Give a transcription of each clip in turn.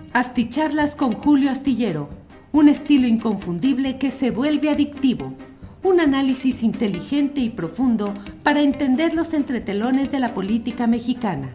Asticharlas con Julio Astillero, un estilo inconfundible que se vuelve adictivo. Un análisis inteligente y profundo para entender los entretelones de la política mexicana.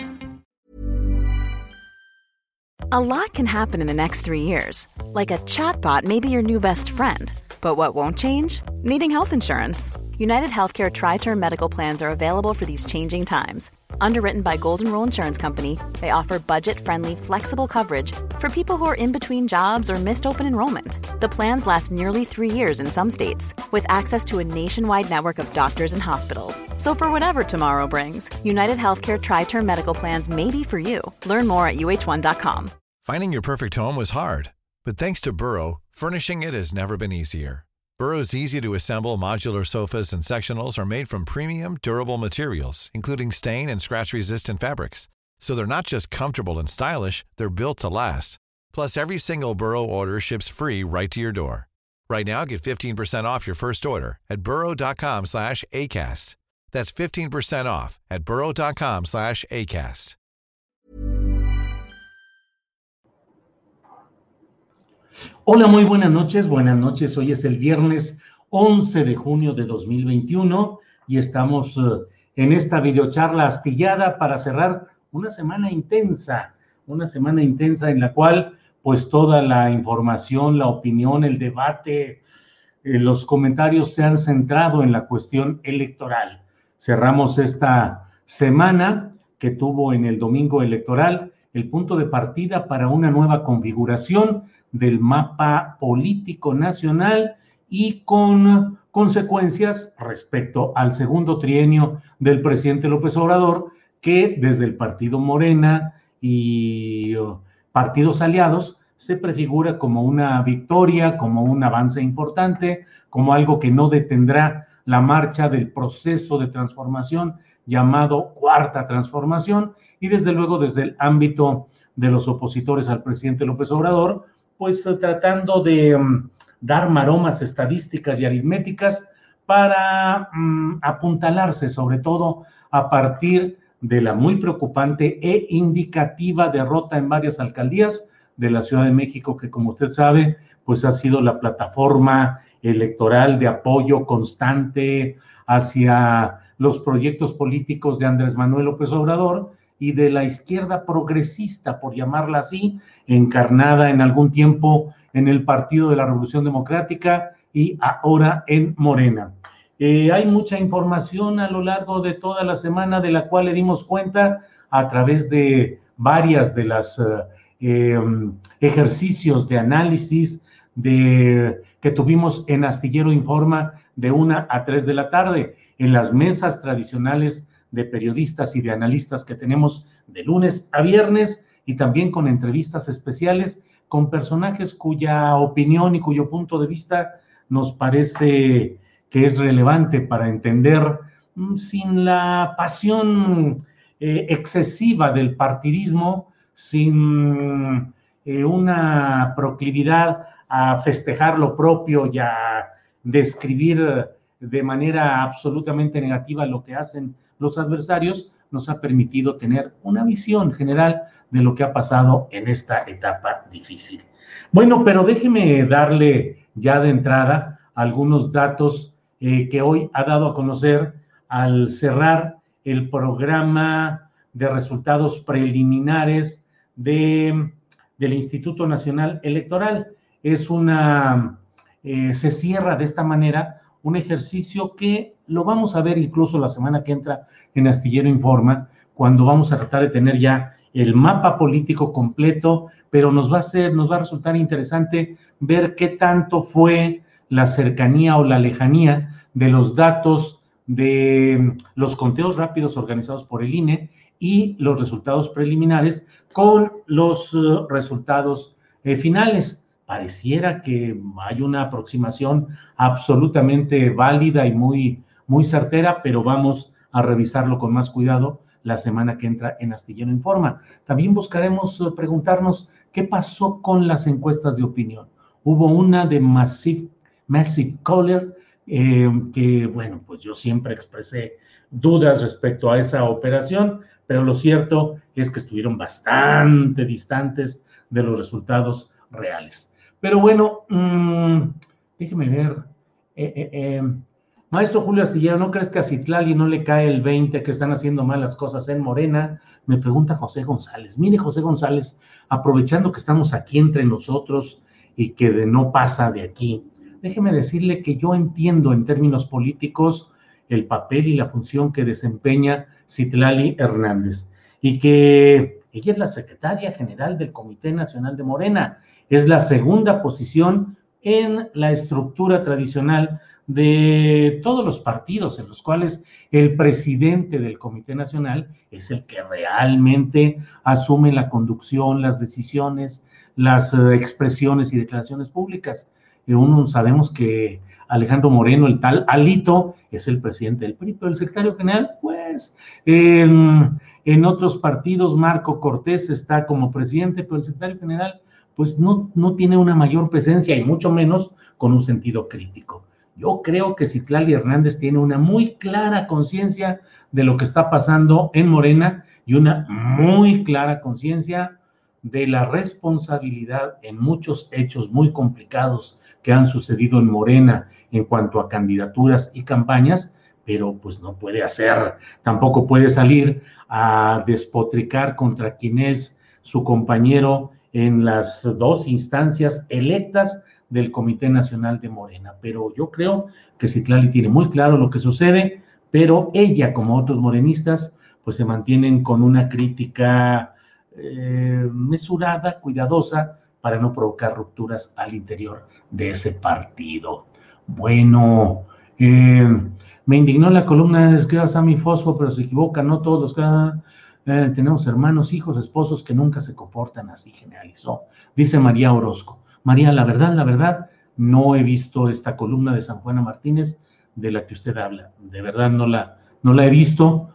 A lot can happen in the next 3 years. Like a chatbot may be your new best friend. But what won't change? Needing health insurance. United Healthcare Tri-Term Medical Plans are available for these changing times. Underwritten by Golden Rule Insurance Company, they offer budget-friendly, flexible coverage for people who are in between jobs or missed open enrollment. The plans last nearly 3 years in some states, with access to a nationwide network of doctors and hospitals. So for whatever tomorrow brings, United Healthcare Tri-Term Medical Plans may be for you. Learn more at uh1.com. Finding your perfect home was hard, but thanks to Burrow, furnishing it has never been easier. Burrow's easy-to-assemble modular sofas and sectionals are made from premium, durable materials, including stain and scratch-resistant fabrics. So they're not just comfortable and stylish, they're built to last. Plus, every single Burrow order ships free right to your door. Right now, get 15% off your first order at burrow.com/ACAST. That's 15% off at burrow.com/ACAST. Hola, muy buenas noches. Buenas noches. Hoy es el viernes 11 de junio de 2021 y estamos en esta videocharla astillada para cerrar una semana intensa en la cual pues toda la información, la opinión, el debate, los comentarios se han centrado en la cuestión electoral. Cerramos esta semana que tuvo en el domingo electoral el punto de partida para una nueva configuración del mapa político nacional y con consecuencias respecto al segundo trienio del presidente López Obrador, que desde el partido Morena y partidos aliados se prefigura como una victoria, como un avance importante, como algo que no detendrá la marcha del proceso de transformación llamado Cuarta Transformación, y desde luego desde el ámbito de los opositores al presidente López Obrador, pues tratando de dar maromas estadísticas y aritméticas para apuntalarse, sobre todo a partir de la muy preocupante e indicativa derrota en varias alcaldías de la Ciudad de México, que como usted sabe, pues ha sido la plataforma electoral de apoyo constante hacia los proyectos políticos de Andrés Manuel López Obrador y de la izquierda progresista, por llamarla así, encarnada en algún tiempo en el Partido de la Revolución Democrática y ahora en Morena. Hay mucha información a lo largo de toda la semana de la cual le dimos cuenta a través de varias de las ejercicios de análisis que tuvimos en Astillero Informa de 1 a 3 de la tarde, en las mesas tradicionales de periodistas y de analistas que tenemos de lunes a viernes, y también con entrevistas especiales con personajes cuya opinión y cuyo punto de vista nos parece que es relevante para entender, sin la pasión excesiva del partidismo, sin una proclividad a festejar lo propio y a describir de manera absolutamente negativa lo que hacen los adversarios, nos ha permitido tener una visión general de lo que ha pasado en esta etapa difícil. Bueno, pero déjeme darle ya de entrada algunos datos que hoy ha dado a conocer al cerrar el programa de resultados preliminares del Instituto Nacional Electoral. Se cierra de esta manera un ejercicio que lo vamos a ver incluso la semana que entra en Astillero Informa, cuando vamos a tratar de tener ya el mapa político completo, pero nos va a resultar interesante ver qué tanto fue la cercanía o la lejanía de los datos de los conteos rápidos organizados por el INE y los resultados preliminares con los resultados finales. Pareciera que hay una aproximación absolutamente válida y muy, muy certera, pero vamos a revisarlo con más cuidado la semana que entra en Astillero Informa. También buscaremos preguntarnos qué pasó con las encuestas de opinión. Hubo una de Massive Caller, que, bueno, pues yo siempre expresé dudas respecto a esa operación, pero lo cierto es que estuvieron bastante distantes de los resultados reales. Pero bueno, déjeme ver. Maestro Julio Astillero, ¿no crees que a Citlali no le cae el 20 que están haciendo mal las cosas en Morena? Me pregunta José González. Mire, José González, aprovechando que estamos aquí entre nosotros y que no pasa de aquí, déjeme decirle que yo entiendo en términos políticos el papel y la función que desempeña Citlali Hernández y que ella es la secretaria general del Comité Nacional de Morena, es la segunda posición en la estructura tradicional de todos los partidos en los cuales el presidente del Comité Nacional es el que realmente asume la conducción, las decisiones, las expresiones y declaraciones públicas. Uno sabemos que Alejandro Moreno, el tal Alito, es el presidente del PRI, pero el secretario general, pues, en otros partidos, Marco Cortés está como presidente, pero el secretario general, pues, no tiene una mayor presencia y mucho menos con un sentido crítico. Yo creo que Citlali Hernández tiene una muy clara conciencia de lo que está pasando en Morena y una muy clara conciencia de la responsabilidad en muchos hechos muy complicados que han sucedido en Morena en cuanto a candidaturas y campañas, pero pues no puede hacer, tampoco puede salir a despotricar contra quien es su compañero en las dos instancias electas del Comité Nacional de Morena. Pero yo creo que Citlali tiene muy claro lo que sucede, pero ella, como otros morenistas, pues se mantienen con una crítica mesurada, cuidadosa, para no provocar rupturas al interior de ese partido. Bueno, me indignó la columna de escriba Sammy Fosfo, pero se equivoca, no todos, tenemos hermanos, hijos, esposos que nunca se comportan así, generalizó, dice María Orozco. María, la verdad, no he visto esta columna de San Juana Martínez de la que usted habla, de verdad no la he visto.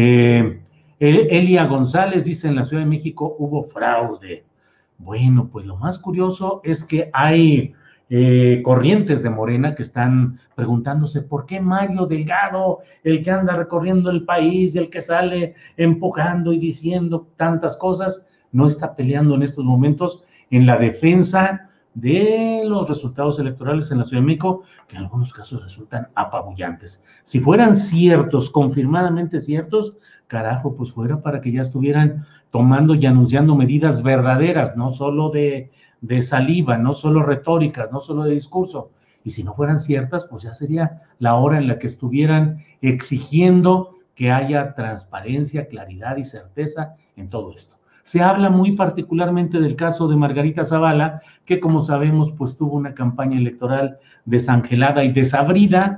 Elia González dice, en la Ciudad de México hubo fraude. Bueno, pues lo más curioso es que hay corrientes de Morena que están preguntándose por qué Mario Delgado, el que anda recorriendo el país y el que sale empujando y diciendo tantas cosas, no está peleando en estos momentos en la defensa de los resultados electorales en la Ciudad de México, que en algunos casos resultan apabullantes. Si fueran ciertos, confirmadamente ciertos, carajo, pues fuera para que ya estuvieran tomando y anunciando medidas verdaderas, no solo de saliva, no solo retóricas, no solo de discurso. Y si no fueran ciertas, pues ya sería la hora en la que estuvieran exigiendo que haya transparencia, claridad y certeza en todo esto. Se habla muy particularmente del caso de Margarita Zavala, que como sabemos, pues tuvo una campaña electoral desangelada y desabrida,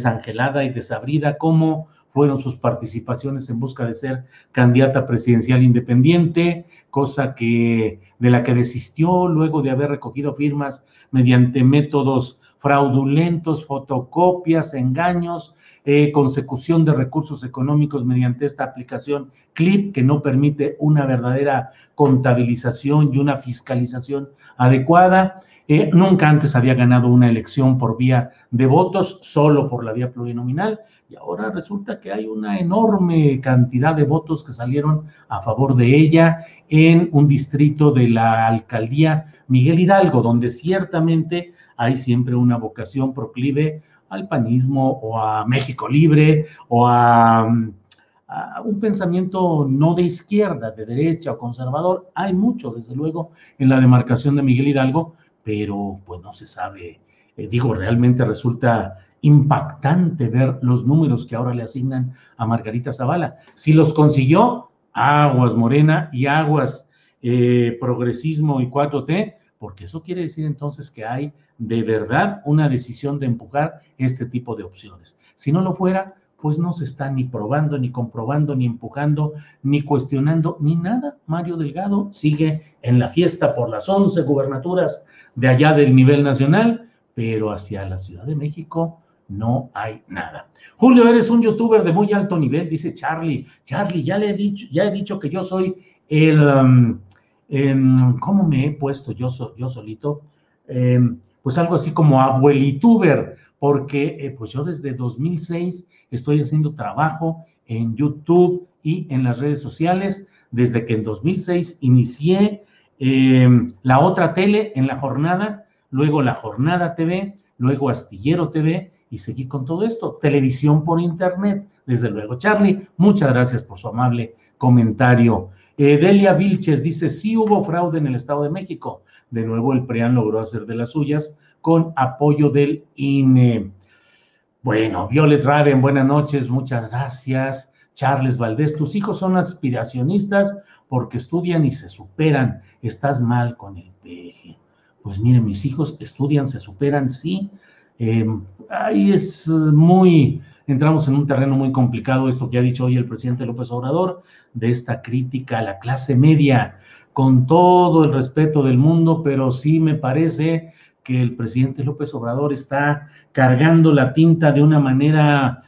como fueron sus participaciones en busca de ser candidata presidencial independiente, cosa de la que desistió luego de haber recogido firmas mediante métodos fraudulentos, fotocopias, engaños, consecución de recursos económicos mediante esta aplicación CLIP, que no permite una verdadera contabilización y una fiscalización adecuada. Nunca antes había ganado una elección por vía de votos, solo por la vía plurinominal, y ahora resulta que hay una enorme cantidad de votos que salieron a favor de ella en un distrito de la alcaldía Miguel Hidalgo, donde ciertamente hay siempre una vocación proclive al panismo o a México Libre o a un pensamiento no de izquierda, de derecha o conservador. Hay mucho, desde luego, en la demarcación de Miguel Hidalgo, pero pues no se sabe. Realmente resulta impactante ver los números que ahora le asignan a Margarita Zavala. Si los consiguió, aguas Morena y aguas progresismo y 4T, porque eso quiere decir entonces que hay de verdad una decisión de empujar este tipo de opciones. Si no lo fuera, pues no se está ni probando, ni comprobando, ni empujando, ni cuestionando, ni nada. Mario Delgado sigue en la fiesta por las 11 gubernaturas de allá del nivel nacional, pero hacia la Ciudad de México no hay nada. Julio, eres un youtuber de muy alto nivel, dice Charlie. Charlie, ya he dicho que yo soy ¿cómo me he puesto yo solito? Pues algo así como abuelituber, porque pues yo desde 2006 estoy haciendo trabajo en YouTube y en las redes sociales, desde que en 2006 inicié la otra tele en la jornada, luego la Jornada TV, luego Astillero TV y seguir con todo esto. Televisión por internet, desde luego. Charlie, muchas gracias por su amable comentario. Delia Vilches dice, sí hubo fraude en el Estado de México. De nuevo el PRIAN logró hacer de las suyas con apoyo del INE. Bueno, Violet Raven, buenas noches, muchas gracias. Charles Valdés, tus hijos son aspiracionistas porque estudian y se superan. Estás mal con el peje. Pues miren, mis hijos estudian, se superan, sí. Ahí entramos en un terreno muy complicado, esto que ha dicho hoy el presidente López Obrador, de esta crítica a la clase media, con todo el respeto del mundo, pero sí me parece que el presidente López Obrador está cargando la tinta de una manera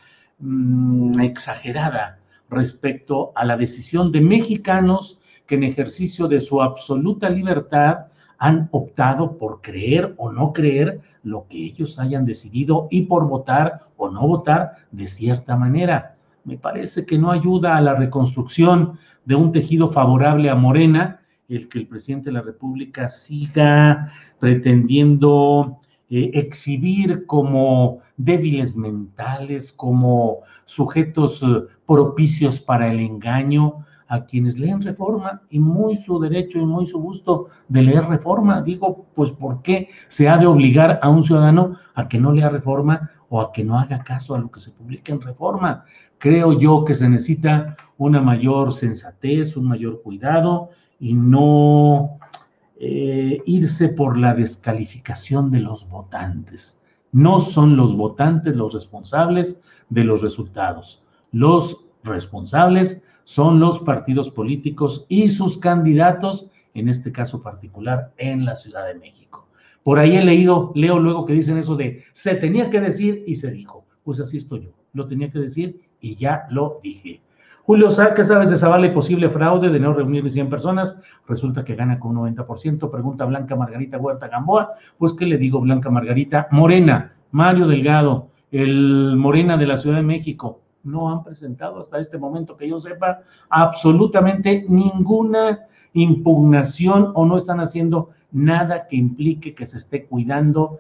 exagerada respecto a la decisión de mexicanos que en ejercicio de su absoluta libertad han optado por creer o no creer lo que ellos hayan decidido y por votar o no votar de cierta manera. Me parece que no ayuda a la reconstrucción de un tejido favorable a Morena el que el presidente de la República siga pretendiendo exhibir como débiles mentales, como sujetos propicios para el engaño a quienes leen Reforma, y muy su derecho y muy su gusto de leer Reforma. Digo, pues ¿por qué se ha de obligar a un ciudadano a que no lea Reforma o a que no haga caso a lo que se publica en Reforma? Creo yo que se necesita una mayor sensatez, un mayor cuidado y no irse por la descalificación de los votantes. No son los votantes los responsables de los resultados. Los responsables son los partidos políticos y sus candidatos, en este caso particular, en la Ciudad de México. Por ahí leo luego que dicen eso de se tenía que decir y se dijo. Pues así estoy yo, lo tenía que decir y ya lo dije. Julio, ¿qué sabes de Zavala y posible fraude de no reunir 100 personas? Resulta que gana con un 90%. Pregunta Blanca Margarita Huerta Gamboa. Pues, ¿qué le digo, Blanca Margarita? Morena, Mario Delgado, el Morena de la Ciudad de México, no han presentado hasta este momento, que yo sepa, absolutamente ninguna impugnación o no están haciendo nada que implique que se esté cuidando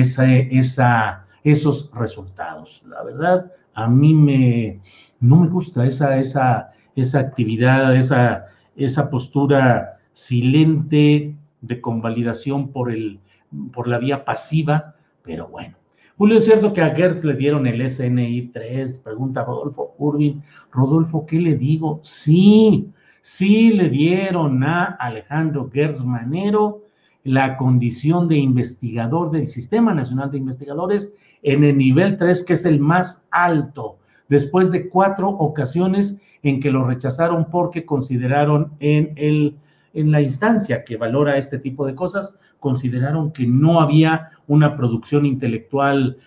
esos resultados. La verdad, a mí no me gusta esa actividad, esa postura silente de convalidación por la vía pasiva, pero bueno. Julio, ¿es cierto que a Gertz le dieron el SNI 3? Pregunta Rodolfo Urbin. Rodolfo, ¿qué le digo? Sí le dieron a Alejandro Gertz Manero la condición de investigador del Sistema Nacional de Investigadores en el nivel 3, que es el más alto, después de 4 ocasiones en que lo rechazaron porque consideraron en la instancia que valora este tipo de cosas, consideraron que no había una producción intelectual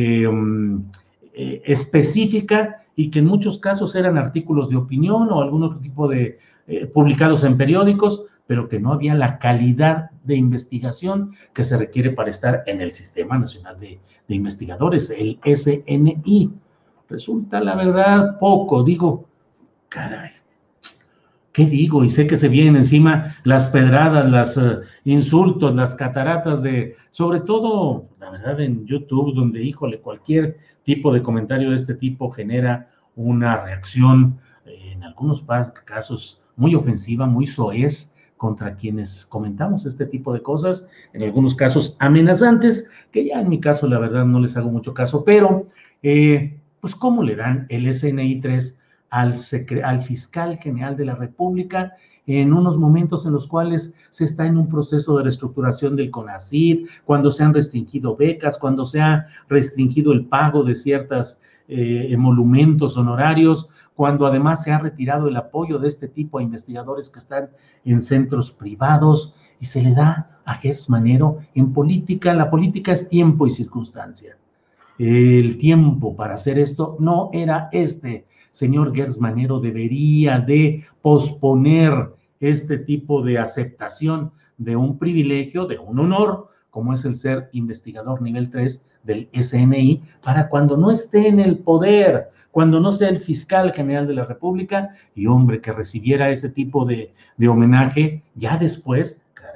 específica y que en muchos casos eran artículos de opinión o algún otro tipo de publicados en periódicos, pero que no había la calidad de investigación que se requiere para estar en el Sistema Nacional de Investigadores, el SNI. Resulta, la verdad, poco. Digo, caray, ¿qué digo? Y sé que se vienen encima las pedradas, los insultos, las cataratas sobre todo, la verdad, en YouTube, donde, híjole, cualquier tipo de comentario de este tipo genera una reacción, en algunos casos, muy ofensiva, muy soez, contra quienes comentamos este tipo de cosas, en algunos casos amenazantes, que ya en mi caso, la verdad, no les hago mucho caso, pero, pues, ¿cómo le dan el SNI 3 al fiscal general de la República en unos momentos en los cuales se está en un proceso de reestructuración del CONACYT, cuando se han restringido becas, cuando se ha restringido el pago de ciertos emolumentos honorarios, cuando además se ha retirado el apoyo de este tipo a investigadores que están en centros privados, y se le da a Gertz Manero en política? La política es tiempo y circunstancia. El tiempo para hacer esto no era este. Señor Gertz Manero debería de posponer este tipo de aceptación de un privilegio, de un honor, como es el ser investigador nivel 3 del SNI, para cuando no esté en el poder, cuando no sea el fiscal general de la República, y hombre, que recibiera ese tipo de homenaje, ya después,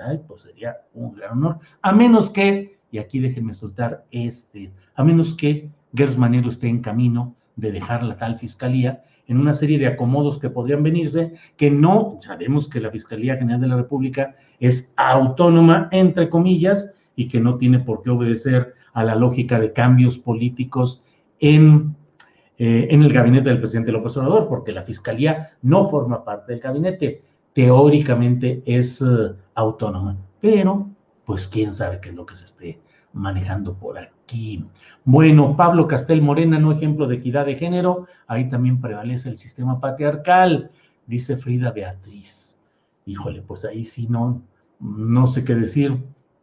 caray, pues sería un gran honor. A menos que, y aquí déjenme soltar a menos que Gers Manero esté en camino de dejar la tal fiscalía en una serie de acomodos que podrían venirse, que no, sabemos que la Fiscalía General de la República es autónoma, entre comillas, y que no tiene por qué obedecer a la lógica de cambios políticos en el gabinete del presidente López Obrador, porque la Fiscalía no forma parte del gabinete, teóricamente es autónoma, pero pues quién sabe qué es lo que se esté manejando por aquí. Bueno, Pablo Castel Morena, no ejemplo de equidad de género, ahí también prevalece el sistema patriarcal, dice Frida Beatriz. Híjole, pues ahí sí no sé qué decir.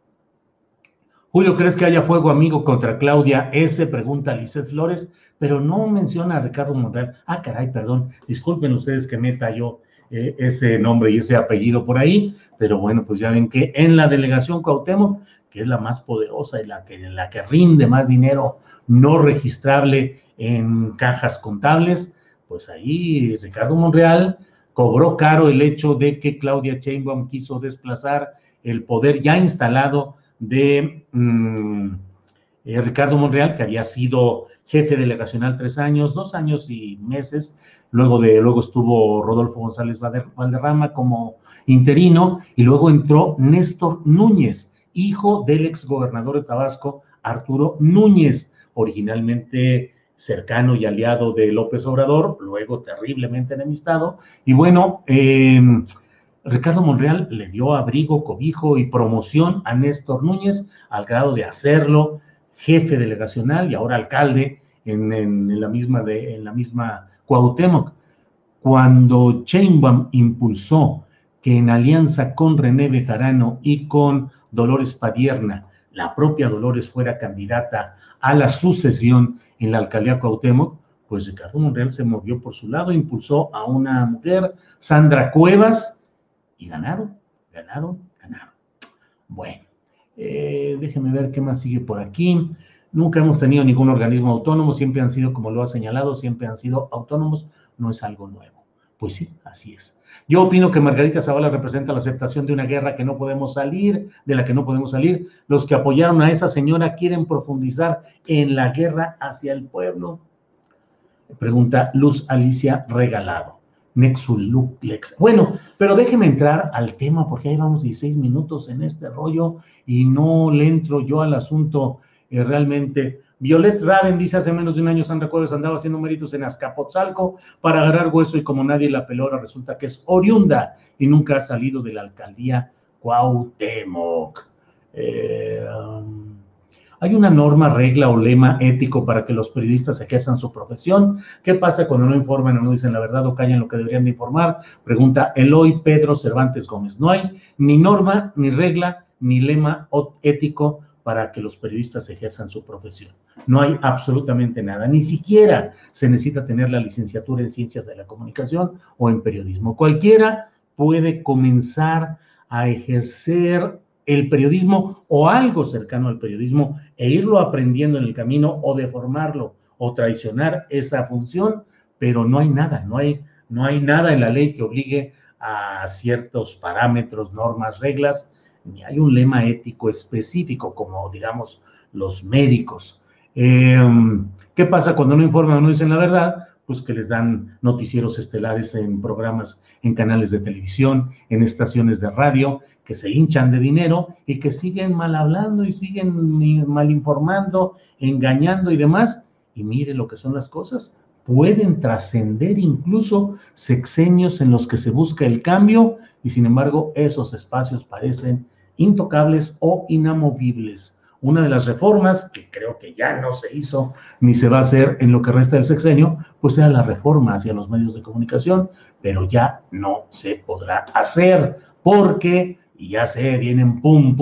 Julio, ¿crees que haya fuego amigo contra Claudia S? Pregunta Lizeth Flores, pero no menciona a Ricardo Monreal. Ah, caray, perdón, disculpen ustedes que meta yo ese nombre y ese apellido por ahí, pero bueno, pues ya ven que en la delegación Cuauhtémoc, que es la más poderosa y la que rinde más dinero no registrable en cajas contables, pues ahí Ricardo Monreal cobró caro el hecho de que Claudia Sheinbaum quiso desplazar el poder ya instalado de Ricardo Monreal, que había sido jefe delegacional 3 años, 2 años y meses, luego estuvo Rodolfo González Valderrama como interino, y luego entró Néstor Núñez, hijo del exgobernador de Tabasco, Arturo Núñez, originalmente cercano y aliado de López Obrador, luego terriblemente enemistado, y bueno, Ricardo Monreal le dio abrigo, cobijo y promoción a Néstor Núñez al grado de hacerlo jefe delegacional y ahora alcalde en la misma Cuauhtémoc. Cuando Sheinbaum impulsó que en alianza con René Bejarano y con Dolores Padierna, la propia Dolores fuera candidata a la sucesión en la alcaldía Cuauhtémoc, pues Ricardo Monreal se movió por su lado, impulsó a una mujer, Sandra Cuevas, y ganaron. Bueno, déjenme ver qué más sigue por aquí. Nunca hemos tenido ningún organismo autónomo, siempre han sido, como lo ha señalado, siempre han sido autónomos, no es algo nuevo. Pues sí, así es. Yo opino que Margarita Zavala representa la aceptación de una guerra de la que no podemos salir. Los que apoyaron a esa señora quieren profundizar en la guerra hacia el pueblo. Pregunta Luz Alicia Regalado. Nexuluplex. Bueno, pero déjeme entrar al tema porque ahí vamos 16 minutos en este rollo y no le entro yo al asunto realmente. Violet Raven dice: hace menos de un año Sandra Cuevas andaba haciendo méritos en Azcapotzalco para agarrar hueso y como nadie la peló, ahora resulta que es oriunda y nunca ha salido de la alcaldía Cuauhtémoc. ¿Hay una norma, regla o lema ético para que los periodistas ejerzan su profesión? ¿Qué pasa cuando no informan o no dicen la verdad o callan lo que deberían de informar? Pregunta Eloy Pedro Cervantes Gómez. No hay ni norma, ni regla, ni lema ético para que los periodistas ejerzan su profesión. No hay absolutamente nada. Ni siquiera se necesita tener la licenciatura en Ciencias de la Comunicación o en Periodismo. Cualquiera puede comenzar a ejercer el periodismo o algo cercano al periodismo e irlo aprendiendo en el camino o deformarlo o traicionar esa función, pero no hay nada en la ley que obligue a ciertos parámetros, normas, reglas, ni hay un lema ético específico como, digamos, los médicos. ¿Qué pasa cuando no informan o no dicen la verdad? Pues que les dan noticieros estelares en programas, en canales de televisión, en estaciones de radio, que se hinchan de dinero y que siguen mal hablando y siguen mal informando, engañando y demás. Y mire lo que son las cosas. Pueden trascender incluso sexenios en los que se busca el cambio y sin embargo esos espacios parecen intocables o inamovibles. Una de las reformas, que creo que ya no se hizo ni se va a hacer en lo que resta del sexenio, pues era la reforma hacia los medios de comunicación, pero ya no se podrá hacer porque, y ya sé, vienen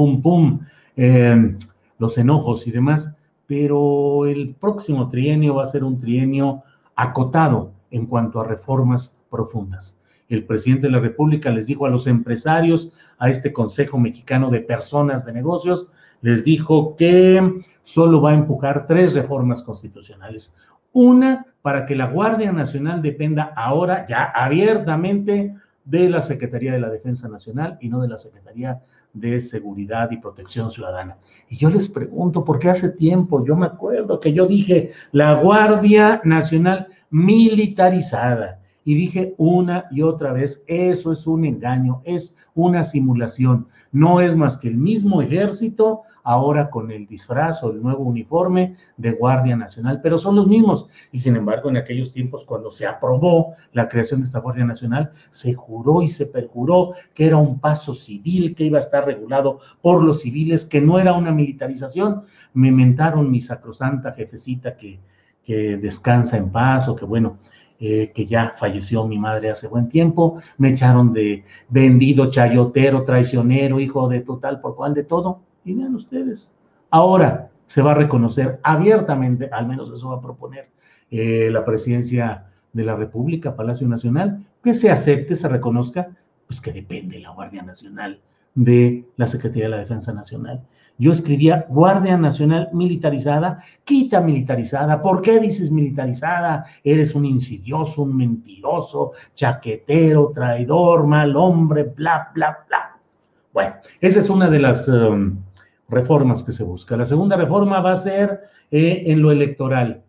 los enojos y demás, pero el próximo trienio va a ser un trienio acotado en cuanto a reformas profundas. El presidente de la República les dijo a los empresarios, a este Consejo Mexicano de Personas de Negocios, les dijo que solo va a empujar 3 reformas constitucionales. Una, para que la Guardia Nacional dependa ahora ya abiertamente de la Secretaría de la Defensa Nacional y no de la Secretaría de Seguridad y Protección Ciudadana. Y yo les pregunto, ¿por qué hace tiempo? Yo me acuerdo que yo dije la Guardia Nacional militarizada. Y dije una y otra vez, eso es un engaño, es una simulación. No es más que el mismo ejército, ahora con el disfraz o el nuevo uniforme de Guardia Nacional, pero son los mismos. Y sin embargo, en aquellos tiempos, cuando se aprobó la creación de esta Guardia Nacional, se juró y se perjuró que era un paso civil, que iba a estar regulado por los civiles, que no era una militarización. Me mentaron mi sacrosanta jefecita que descansa en paz, o que bueno, que ya falleció mi madre hace buen tiempo. Me echaron de vendido, chayotero, traicionero, hijo de total por cual de todo. Y vean ustedes, ahora se va a reconocer abiertamente, al menos eso va a proponer la Presidencia de la República, Palacio Nacional, que se acepte, se reconozca, pues que depende la Guardia Nacional de la Secretaría de la Defensa Nacional. Yo escribía Guardia Nacional militarizada, quita militarizada. ¿Por qué dices militarizada? Eres un insidioso, un mentiroso, chaquetero, traidor, mal hombre, bla, bla, bla. Bueno, esa es una de las reformas que se busca. La segunda reforma va a ser en lo electoral.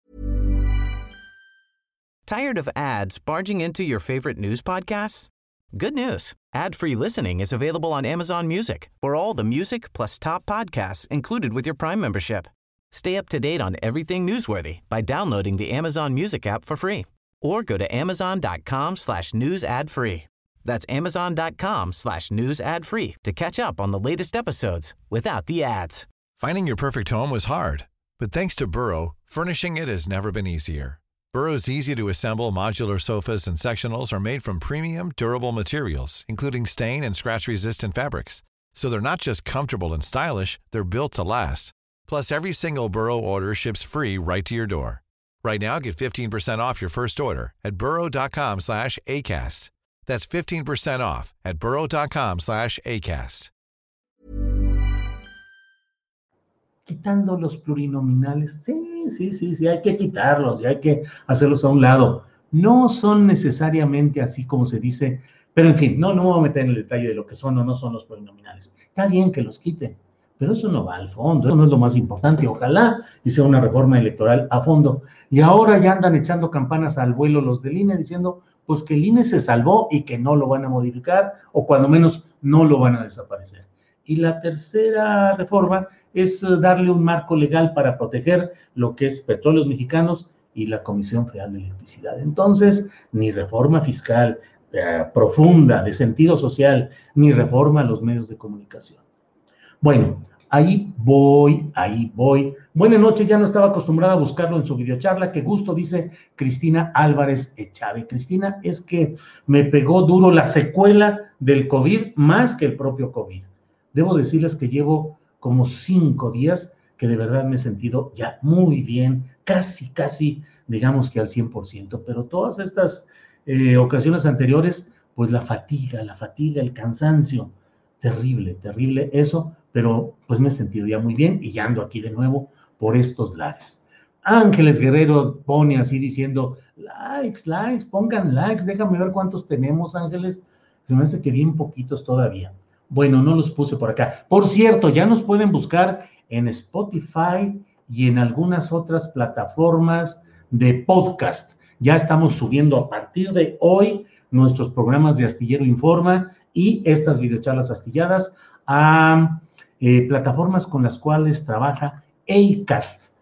Tired of ads barging into your favorite news podcasts? Good news. Ad-free listening is available on Amazon Music for all the music plus top podcasts included with your Prime membership. Stay up to date on everything newsworthy by downloading the Amazon Music app for free or go to amazon.com/news ad free. That's amazon.com/news ad free to catch up on the latest episodes without the ads. Finding your perfect home was hard, but thanks to Burrow, furnishing it has never been easier. Burrow's easy-to-assemble modular sofas and sectionals are made from premium, durable materials, including stain and scratch-resistant fabrics. So they're not just comfortable and stylish, they're built to last. Plus, every single Burrow order ships free right to your door. Right now, get 15% off your first order at burrow.com/ACAST. That's 15% off at burrow.com/ACAST. Quitando los plurinominales, sí, hay que quitarlos y hay que hacerlos a un lado. No son necesariamente así como se dice, pero en fin, no me voy a meter en el detalle de lo que son o no son los plurinominales. Está bien que los quiten, pero eso no va al fondo, eso no es lo más importante. Ojalá y sea una reforma electoral a fondo. Y ahora ya andan echando campanas al vuelo los del INE diciendo pues que el INE se salvó y que no lo van a modificar, o cuando menos no lo van a desaparecer. Y la tercera reforma es darle un marco legal para proteger lo que es Petróleos Mexicanos y la Comisión Federal de Electricidad. Entonces, ni reforma fiscal profunda, de sentido social, ni reforma a los medios de comunicación. Bueno, ahí voy. Buenas noches, ya no estaba acostumbrada a buscarlo en su videocharla. Qué gusto, dice Cristina Álvarez Echave. Cristina, es que me pegó duro la secuela del COVID más que el propio COVID. Debo decirles que llevo como 5 días que de verdad me he sentido ya muy bien, casi, digamos que al 100%, pero todas estas ocasiones anteriores, pues la fatiga, el cansancio, terrible eso, pero pues me he sentido ya muy bien y ya ando aquí de nuevo por estos lares. Ángeles Guerrero pone así diciendo, likes, pongan likes, déjame ver cuántos tenemos, Ángeles, se me hace que bien poquitos todavía. Bueno, no los puse por acá. Por cierto, ya nos pueden buscar en Spotify y en algunas otras plataformas de podcast. Ya estamos subiendo a partir de hoy nuestros programas de Astillero Informa y estas videocharlas astilladas a plataformas con las cuales trabaja Acast,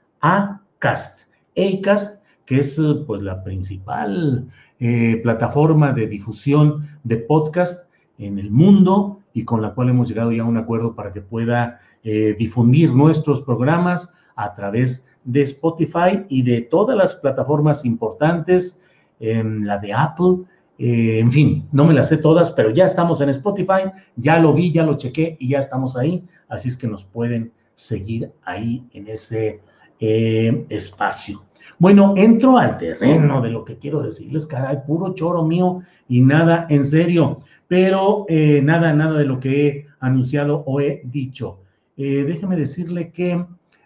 que es pues la principal plataforma de difusión de podcast en el mundo, y con la cual hemos llegado ya a un acuerdo para que pueda difundir nuestros programas a través de Spotify y de todas las plataformas importantes, la de Apple, en fin, no me las sé todas, pero ya estamos en Spotify, ya lo vi, ya lo chequé y ya estamos ahí, así es que nos pueden seguir ahí en ese espacio. Bueno, entro al terreno de lo que quiero decirles, caray, puro choro mío y nada en serio, pero nada de lo que he anunciado o he dicho. Déjeme decirle que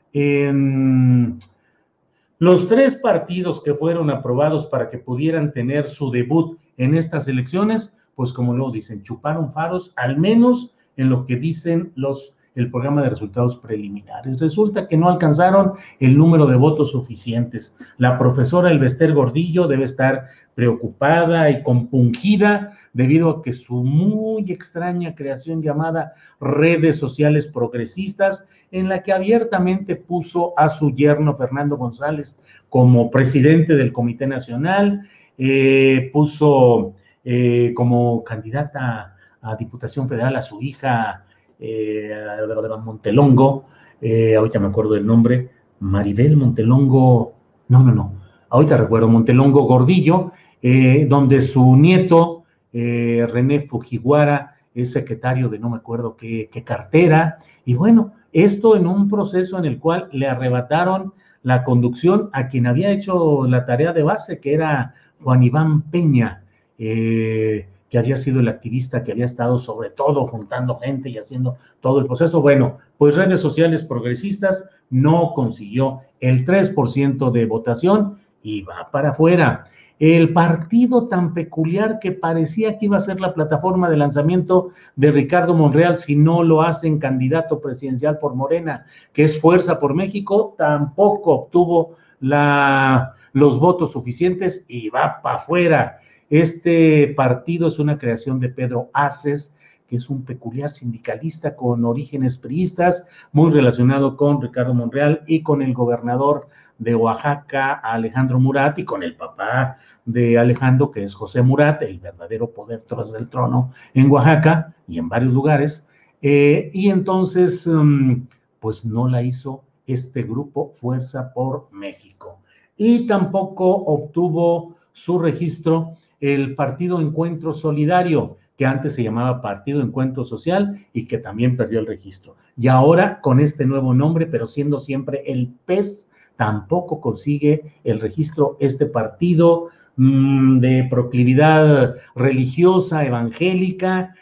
los 3 partidos que fueron aprobados para que pudieran tener su debut en estas elecciones, pues como luego dicen, chuparon faros, al menos en lo que dicen el programa de resultados preliminares. Resulta que no alcanzaron el número de votos suficientes. La profesora Elbester Gordillo debe estar preocupada y compungida debido a que su muy extraña creación llamada redes sociales progresistas, en la que abiertamente puso a su yerno Fernando González como presidente del Comité Nacional, puso como candidata a Diputación Federal a su hija Montelongo, ahorita me acuerdo del nombre, Maribel Montelongo, ahorita recuerdo, Montelongo Gordillo, donde su nieto, René Fujiwara, es secretario de no me acuerdo qué cartera, y bueno, esto en un proceso en el cual le arrebataron la conducción a quien había hecho la tarea de base, que era Juan Iván Peña, que había sido el activista que había estado sobre todo juntando gente y haciendo todo el proceso. Bueno, pues redes sociales progresistas no consiguió el 3% de votación y va para afuera. El partido tan peculiar que parecía que iba a ser la plataforma de lanzamiento de Ricardo Monreal si no lo hacen candidato presidencial por Morena, que es Fuerza por México, tampoco obtuvo los votos suficientes y va para afuera. Este partido es una creación de Pedro Aces, que es un peculiar sindicalista con orígenes priistas, muy relacionado con Ricardo Monreal y con el gobernador de Oaxaca, Alejandro Murat, y con el papá de Alejandro, que es José Murat, el verdadero poder tras del trono en Oaxaca y en varios lugares. Y entonces, pues no la hizo este grupo Fuerza por México. Y tampoco obtuvo su registro el Partido Encuentro Solidario, que antes se llamaba Partido Encuentro Social y que también perdió el registro. Y ahora, con este nuevo nombre, pero siendo siempre el PES, tampoco consigue el registro este partido de proclividad religiosa, evangélica,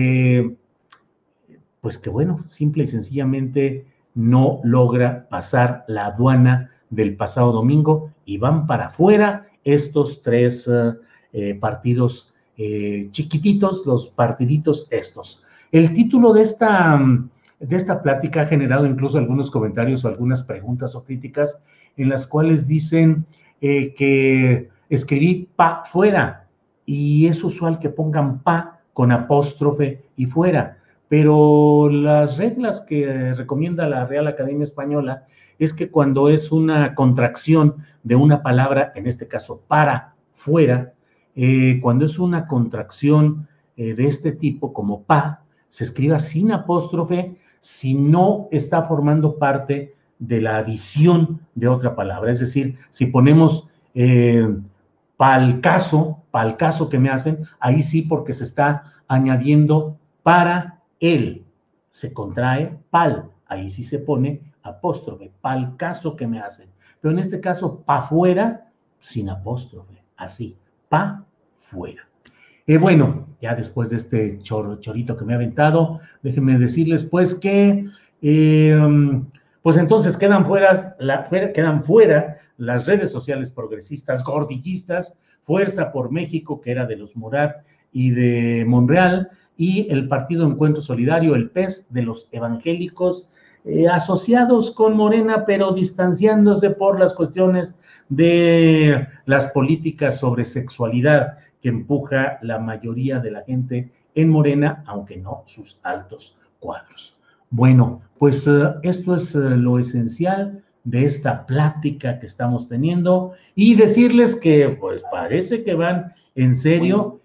pues que bueno, simple y sencillamente no logra pasar la aduana del pasado domingo y van para afuera estos tres partidos chiquititos, los partiditos estos. El título de esta plática ha generado incluso algunos comentarios o algunas preguntas o críticas en las cuales dicen que escribí pa fuera y es usual que pongan pa con apóstrofe y fuera, pero las reglas que recomienda la Real Academia Española es que cuando es una contracción de una palabra, en este caso para fuera, cuando es una contracción de este tipo como pa, se escriba sin apóstrofe si no está formando parte de la adición de otra palabra. Es decir, si ponemos pa'l caso que me hacen, ahí sí, porque se está añadiendo para él. Se contrae pal, ahí sí se pone apóstrofe, pa'l caso que me hacen. Pero en este caso, pa fuera, sin apóstrofe, así, pa fuera. Bueno, ya después de este chorito que me ha aventado, déjenme decirles pues que, pues entonces quedan fuera las redes sociales progresistas, gordillistas, Fuerza por México, que era de los Murat y de Monreal, y el Partido Encuentro Solidario, el PES, de los evangélicos, asociados con Morena, pero distanciándose por las cuestiones de las políticas sobre sexualidad que empuja la mayoría de la gente en Morena, aunque no sus altos cuadros. Bueno, pues esto es lo esencial de esta plática que estamos teniendo y decirles que pues parece que van en serio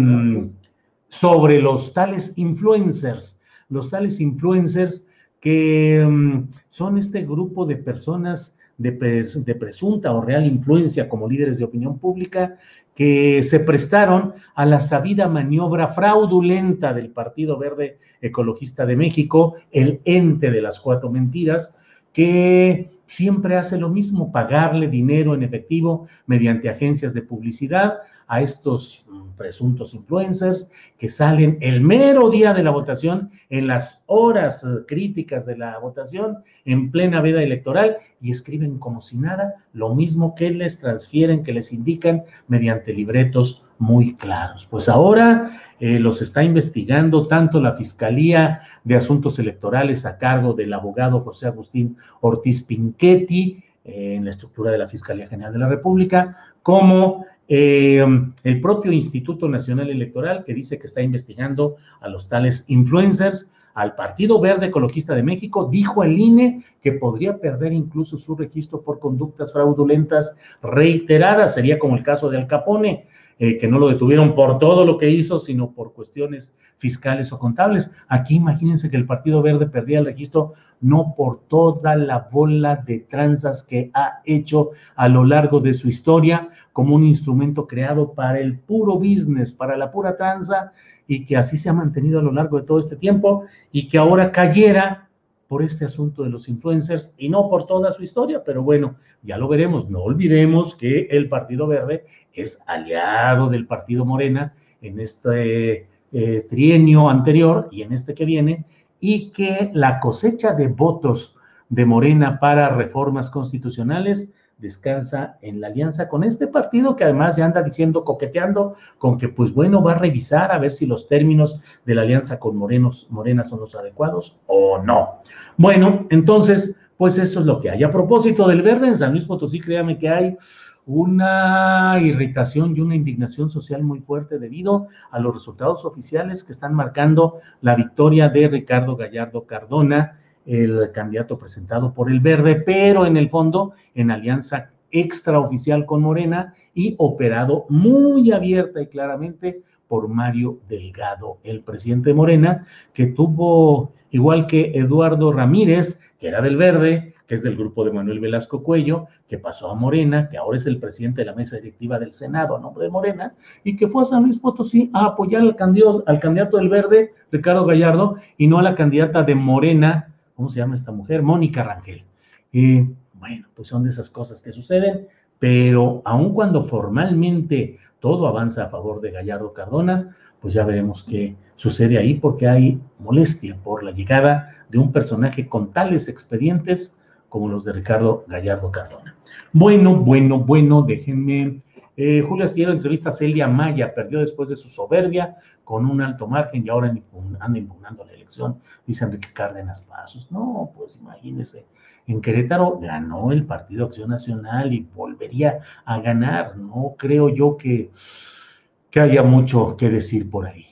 sobre los tales influencers que son este grupo de personas de presunta o real influencia como líderes de opinión pública que se prestaron a la sabida maniobra fraudulenta del Partido Verde Ecologista de México, el ente de las cuatro mentiras, que siempre hace lo mismo, pagarle dinero en efectivo mediante agencias de publicidad a estos presuntos influencers que salen el mero día de la votación, en las horas críticas de la votación, en plena veda electoral, y escriben como si nada, lo mismo que les transfieren, que les indican mediante libretos muy claros. Pues ahora los está investigando tanto la Fiscalía de Asuntos Electorales a cargo del abogado José Agustín Ortiz Pinchetti, en la estructura de la Fiscalía General de la República, como el propio Instituto Nacional Electoral, que dice que está investigando a los tales influencers. Al Partido Verde Ecologista de México dijo el INE que podría perder incluso su registro por conductas fraudulentas reiteradas. Sería como el caso de Al Capone, que no lo detuvieron por todo lo que hizo, sino por cuestiones fiscales o contables. Aquí imagínense que el Partido Verde perdía el registro no por toda la bola de tranzas que ha hecho a lo largo de su historia, como un instrumento creado para el puro business, para la pura tranza, y que así se ha mantenido a lo largo de todo este tiempo, y que ahora cayera por este asunto de los influencers, y no por toda su historia, pero bueno, ya lo veremos. No olvidemos que el Partido Verde es aliado del Partido Morena en este trienio anterior y en este que viene, y que la cosecha de votos de Morena para reformas constitucionales descansa en la alianza con este partido, que además ya anda diciendo, coqueteando con que pues bueno, va a revisar a ver si los términos de la alianza con Morena son los adecuados o no. Bueno, entonces pues eso es lo que hay. A propósito del Verde, en San Luis Potosí, créame que hay una irritación y una indignación social muy fuerte debido a los resultados oficiales que están marcando la victoria de Ricardo Gallardo Cardona, el candidato presentado por el Verde, pero en el fondo en alianza extraoficial con Morena y operado muy abierta y claramente por Mario Delgado, el presidente de Morena, que tuvo, igual que Eduardo Ramírez, que era del Verde, que es del grupo de Manuel Velasco Cuello, que pasó a Morena, que ahora es el presidente de la mesa directiva del Senado a nombre de Morena, y que fue a San Luis Potosí a apoyar al candidato del Verde, Ricardo Gallardo, y no a la candidata de Morena, ¿cómo se llama esta mujer? Mónica Rangel. Bueno, pues son de esas cosas que suceden, pero aun cuando formalmente todo avanza a favor de Gallardo Cardona, pues ya veremos qué sucede ahí, porque hay molestia por la llegada de un personaje con tales expedientes como los de Ricardo Gallardo Cardona. Bueno, déjenme. Julio Astillero entrevista a Celia Maya, perdió después de su soberbia con un alto margen y ahora anda impugnando la elección, dice Enrique Cárdenas Pasos. No, pues imagínense, en Querétaro ganó el Partido Acción Nacional y volvería a ganar. No creo yo que haya mucho que decir por ahí.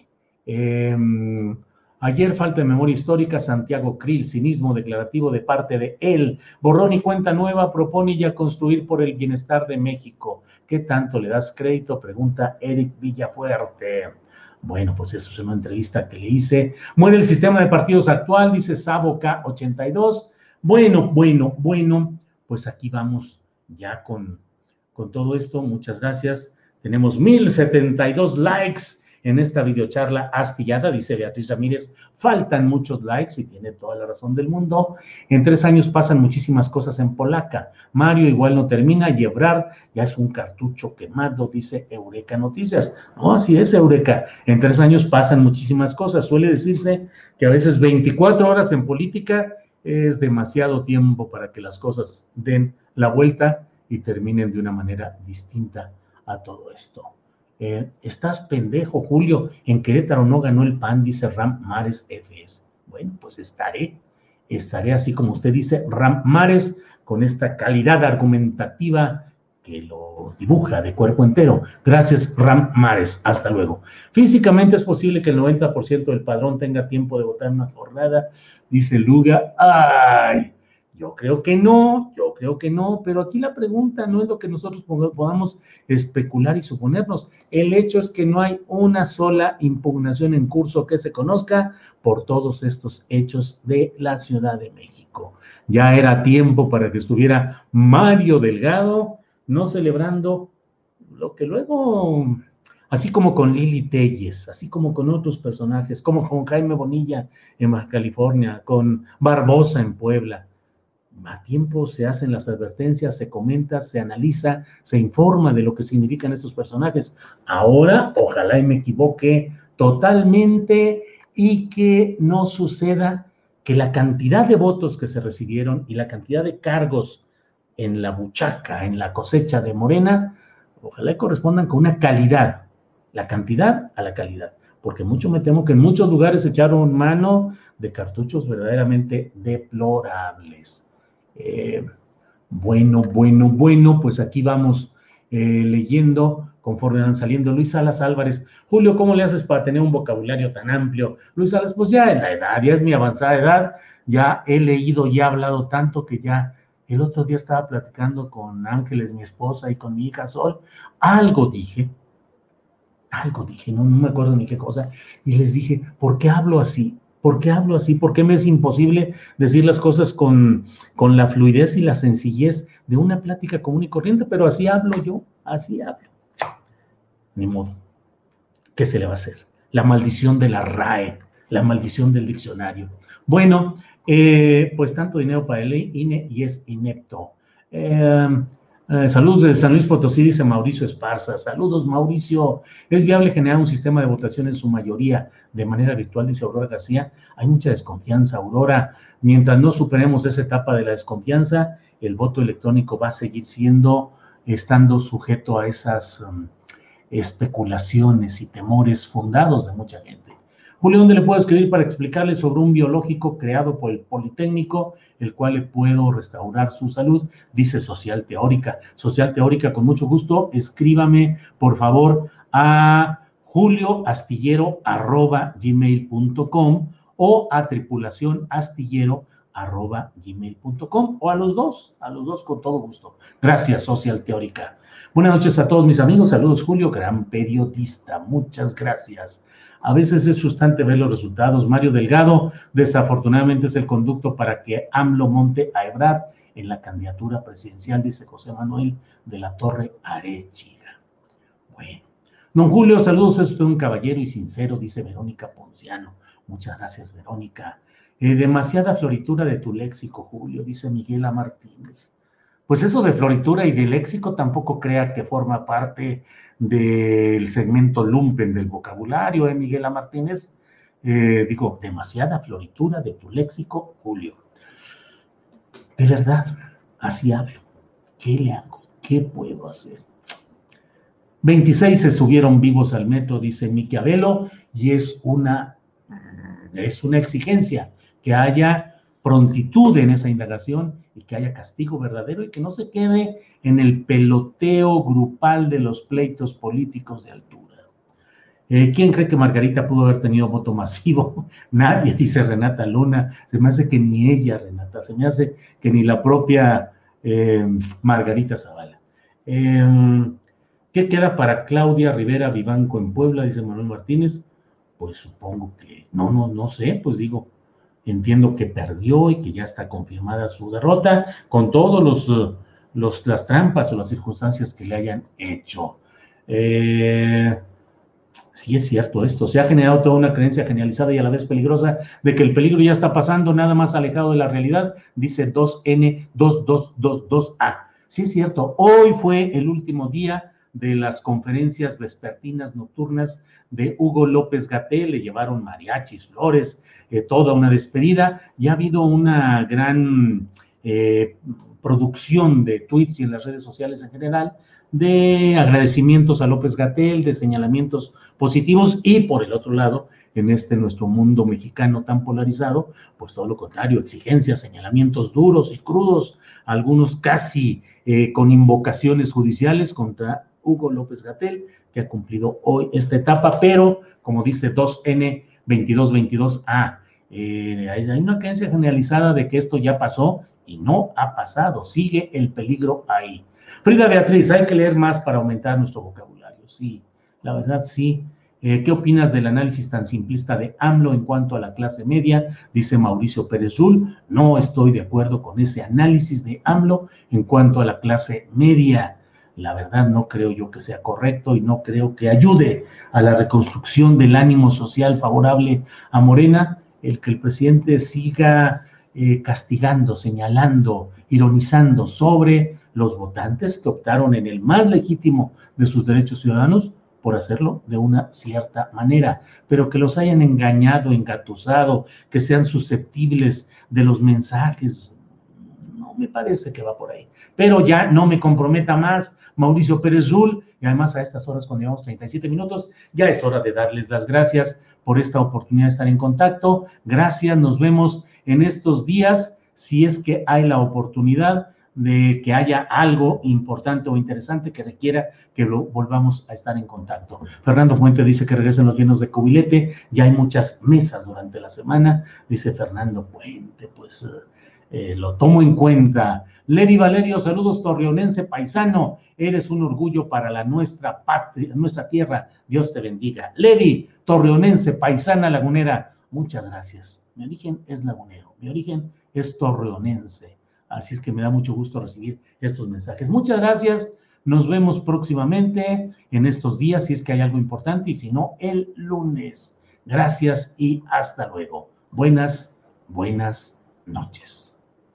Ayer, falta de memoria histórica, Santiago Krill, cinismo declarativo de parte de él. Borrón y cuenta nueva, propone ya construir por el bienestar de México. ¿Qué tanto le das crédito? Pregunta Eric Villafuerte. Bueno, pues eso es una entrevista que le hice. Muere el sistema de partidos actual, dice Sabo K82. Bueno, pues aquí vamos ya con todo esto. Muchas gracias. Tenemos 1072 likes en esta videocharla astillada, dice Beatriz Ramírez. Faltan muchos likes y tiene toda la razón del mundo. En 3 años pasan muchísimas cosas en polaca. Mario igual no termina y Ebrard ya es un cartucho quemado, dice Eureka Noticias. No, así es, Eureka. En 3 años pasan muchísimas cosas. Suele decirse que a veces 24 horas en política es demasiado tiempo para que las cosas den la vuelta y terminen de una manera distinta a todo esto. Estás pendejo, Julio, en Querétaro no ganó el PAN, dice Ram Mares FS. Bueno, pues estaré así como usted dice, Ram Mares, con esta calidad argumentativa que lo dibuja de cuerpo entero. Gracias, Ram Mares. Hasta luego. Físicamente es posible que el 90% del padrón tenga tiempo de votar en una jornada, dice Luga. Ay, yo creo que no, pero aquí la pregunta no es lo que nosotros podamos especular y suponernos. El hecho es que no hay una sola impugnación en curso que se conozca por todos estos hechos de la Ciudad de México. Ya era tiempo para que estuviera Mario Delgado, no celebrando lo que luego, así como con Lili Telles, así como con otros personajes, como con Jaime Bonilla en Baja California, con Barbosa en Puebla. A tiempo se hacen las advertencias, se comenta, se analiza, se informa de lo que significan estos personajes. Ahora, ojalá y me equivoque totalmente y que no suceda que la cantidad de votos que se recibieron y la cantidad de cargos en la buchaca, en la cosecha de Morena, ojalá y correspondan con una calidad la cantidad a la calidad, porque mucho me temo que en muchos lugares echaron mano de cartuchos verdaderamente deplorables. Bueno, pues aquí vamos leyendo conforme van saliendo. Luis Salas Álvarez: Julio, ¿cómo le haces para tener un vocabulario tan amplio? Luis Salas, pues ya en la edad, ya es mi avanzada edad, ya he leído y he hablado tanto que ya el otro día estaba platicando con Ángeles, mi esposa, y con mi hija Sol, algo dije, no me acuerdo ni qué cosa, y les dije, ¿por qué hablo así? ¿Por qué hablo así? ¿Por qué me es imposible decir las cosas con la fluidez y la sencillez de una plática común y corriente? Pero así hablo yo, así hablo. Ni modo. ¿Qué se le va a hacer? La maldición de la RAE, la maldición del diccionario. Bueno, pues tanto dinero para el INE y es inepto. Saludos desde San Luis Potosí, dice Mauricio Esparza. Saludos, Mauricio. ¿Es viable generar un sistema de votación en su mayoría de manera virtual? Dice Aurora García. Hay mucha desconfianza, Aurora. Mientras no superemos esa etapa de la desconfianza, el voto electrónico va a seguir estando sujeto a esas especulaciones y temores fundados de mucha gente. Julio, ¿dónde le puedo escribir para explicarle sobre un biológico creado por el Politécnico, el cual le puedo restaurar su salud? Dice Social Teórica. Social Teórica, con mucho gusto, escríbame, por favor, a julioastillero@gmail.com o a tripulacionastillero@gmail.com o a los dos con todo gusto. Gracias, Social Teórica. Buenas noches a todos mis amigos. Saludos, Julio, gran periodista. Muchas gracias. A veces es frustrante ver los resultados. Mario Delgado, desafortunadamente es el conducto para que AMLO monte a Ebrard en la candidatura presidencial, dice José Manuel de la Torre Arechiga. Bueno. Don Julio, saludos, es usted un caballero y sincero, dice Verónica Ponciano. Muchas gracias, Verónica. Demasiada floritura de tu léxico, Julio, dice Miguela Martínez. Pues eso de floritura y de léxico tampoco crea que forma parte del segmento lumpen del vocabulario, Miguela Martínez. Digo, demasiada floritura de tu léxico, Julio. De verdad, así hablo. ¿Qué le hago? ¿Qué puedo hacer? 26 se subieron vivos al metro, dice Miki Abelo, y es una exigencia que haya prontitud en esa indagación y que haya castigo verdadero y que no se quede en el peloteo grupal de los pleitos políticos de altura. ¿Quién cree que Margarita pudo haber tenido voto masivo? Nadie, dice Renata Luna. Se me hace que ni ella, Renata, se me hace que ni la propia Margarita Zavala. ¿Qué queda para Claudia Rivera Vivanco en Puebla? Dice Manuel Martínez. Pues supongo que, no sé, pues digo, entiendo que perdió y que ya está confirmada su derrota, con todos las trampas o las circunstancias que le hayan hecho. Sí es cierto esto, se ha generado toda una creencia generalizada y a la vez peligrosa de que el peligro ya está pasando, nada más alejado de la realidad, dice 2N2222A. Sí es cierto, hoy fue el último día de las conferencias vespertinas nocturnas de Hugo López-Gatell, le llevaron mariachis, flores, toda una despedida, y ha habido una gran producción de tweets y en las redes sociales en general, de agradecimientos a López-Gatell, de señalamientos positivos, y por el otro lado, en nuestro mundo mexicano tan polarizado, pues todo lo contrario, exigencias, señalamientos duros y crudos, algunos casi con invocaciones judiciales contra Hugo López-Gatell, que ha cumplido hoy esta etapa, pero como dice 2N2222A, hay una creencia generalizada de que esto ya pasó y no ha pasado, sigue el peligro ahí. Frida Beatriz, hay que leer más para aumentar nuestro vocabulario. Sí, la verdad sí. ¿Qué opinas del análisis tan simplista de AMLO en cuanto a la clase media? Dice Mauricio Pérez Rull. No estoy de acuerdo con ese análisis de AMLO en cuanto a la clase media. La verdad no creo yo que sea correcto y no creo que ayude a la reconstrucción del ánimo social favorable a Morena el que el presidente siga castigando, señalando, ironizando sobre los votantes que optaron en el más legítimo de sus derechos ciudadanos por hacerlo de una cierta manera, pero que los hayan engañado, engatusado, que sean susceptibles de los mensajes. No Me parece que va por ahí. Pero ya no me comprometa más, Mauricio Pérez Rull, y además a estas horas, cuando llevamos 37 minutos, ya es hora de darles las gracias por esta oportunidad de estar en contacto. Gracias, nos vemos en estos días, si es que hay la oportunidad de que haya algo importante o interesante que requiera que volvamos a estar en contacto. Fernando Fuente dice que regresen los vinos de Cubilete, ya hay muchas mesas durante la semana, dice Fernando Fuente, pues lo tomo en cuenta. Levi Valerio, saludos, torreonense paisano, eres un orgullo para nuestra patria, nuestra tierra, Dios te bendiga. Levi, torreonense, paisana lagunera, muchas gracias. Mi origen es lagunero, mi origen es torreonense. Así es que me da mucho gusto recibir estos mensajes. Muchas gracias. Nos vemos próximamente en estos días, si es que hay algo importante, y si no, el lunes. Gracias y hasta luego. Buenas noches.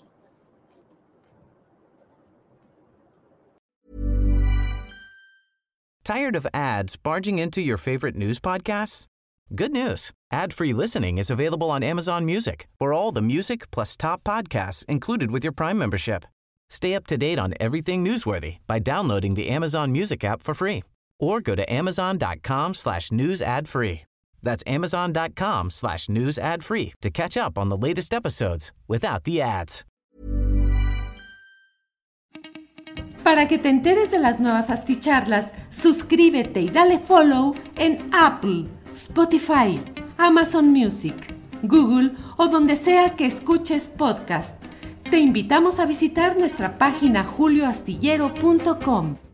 Tired of ads barging into your favorite news podcasts? Good news. Ad-free listening is available on Amazon Music for all the music plus top podcasts included with your Prime membership. Stay up to date on everything newsworthy by downloading the Amazon Music app for free or go to amazon.com/news ad free. That's amazon.com/news ad free to catch up on the latest episodes without the ads. Para que te enteres de las nuevas asticharlas, suscríbete y dale follow en Apple, Spotify, Amazon Music, Google o donde sea que escuches podcast. Te invitamos a visitar nuestra página julioastillero.com.